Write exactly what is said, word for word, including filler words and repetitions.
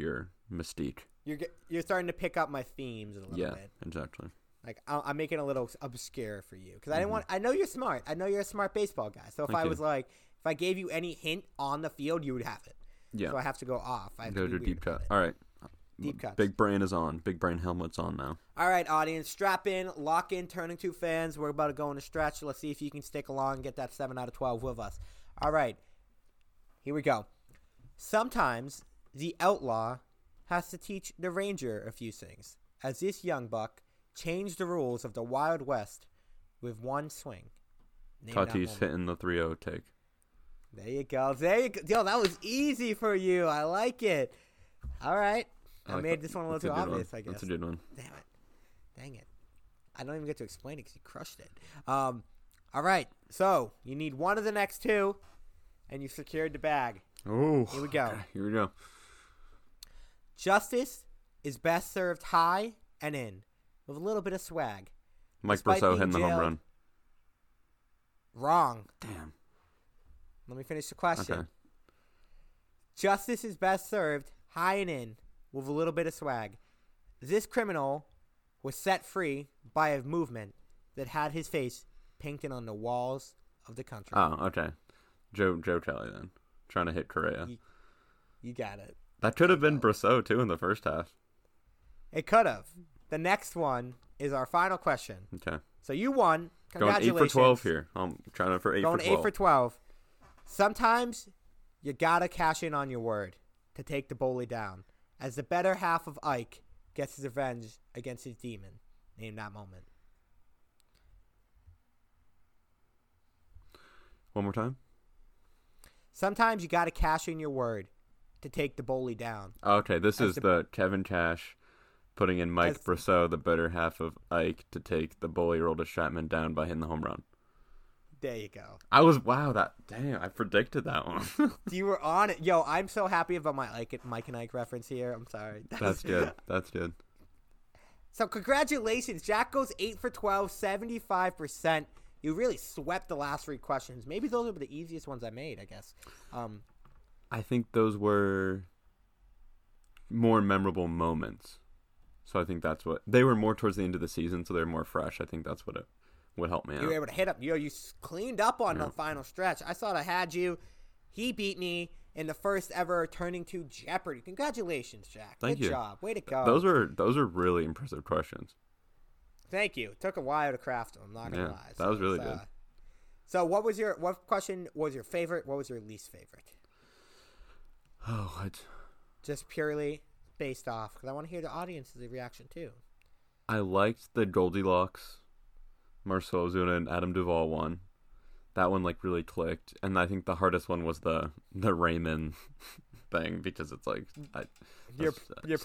your mystique. You're get- you're starting to pick up my themes a little Yeah, bit. exactly. Like I- I'm making it a little obscure for you because I Mhm. didn't want. I know you're smart. I know you're a smart baseball guy. So if Thank I you. was like, if I gave you any hint on the field, you would have it. Yeah. So I have to go off. I have Go to to be deep weird cut. about it. All right. Deep cuts. Big brain is on. Big brain helmet's on now. All right, audience, strap in, lock in, Turning Two fans. We're about to go in a stretch. Let's see if you can stick along and get that seven out of twelve with us. All right, here we go. Sometimes the outlaw has to teach the ranger a few things, as this young buck changed the rules of the Wild West with one swing. Name that Tatis moment. hitting the three oh take. There you go. There you go. Yo, that was easy for you. I like it. All right. I, I like made that. this one a little That's too good obvious, one. I guess. That's a good one. Damn it. Dang it. I don't even get to explain it because you crushed it. Um, all right. So you need one of the next two, and you've secured the bag. Oh, Here we go. okay, here we go. Justice is best served high and in with a little bit of swag. Mike Despite Brosseau being hitting the home jailed- run. Wrong. Damn. Let me finish the question. Okay. Justice is best served high and in with a little bit of swag. This criminal was set free by a movement that had his face painted on the walls of the country. Oh, okay. Joe Joe Kelly then. Trying to hit Correa. You, you got it. That could have been Brosseau, too, in the first half. It could have. The next one is our final question. Okay. So you won. Going eight Congratulations. for twelve here. I'm trying to for eight Going for twelve. eight for twelve. Sometimes you gotta cash in on your word to take the bully down, as the better half of Ike gets his revenge against his demon. Name that moment. One more time? Sometimes you gotta cash in your word to take the bully down. Okay, this As is the- the Kevin Cash putting in Mike As- Brosseau, the better half of Ike, to take the bully Aroldis Chapman down by hitting the home run. There you go. I was, wow, that, damn, I predicted that one. You were on it. Yo, I'm so happy about my Ike, Mike and Ike reference here. I'm sorry. That's good. That's good. So congratulations. Jack goes eight for twelve, seventy-five percent. You really swept the last three questions. Maybe those were the easiest ones I made, I guess. Um, I think those were more memorable moments. So I think that's what, they were more towards the end of the season, so they're more fresh. I think that's what it would help me out. you were able to hit up. Yo, you s- cleaned up on Yeah. the final stretch. I thought I had you. He beat me in the first ever Turning to Jeopardy. Congratulations, Jack. Thank Good you. job. Way to go. Those were those are really impressive questions. Thank you. It took a while to craft them. I'm not gonna Yeah, lie. that was really it's, good. uh, So, what was your what question was your favorite? What was your least favorite? Oh, what? Just purely based off, because I want to hear the audience's reaction too. I liked the Goldilocks, Marcel Ozuna and Adam Duvall one. That one like really clicked, and I think the hardest one was the the Raymond thing because it's like I, You're that's- you're that's-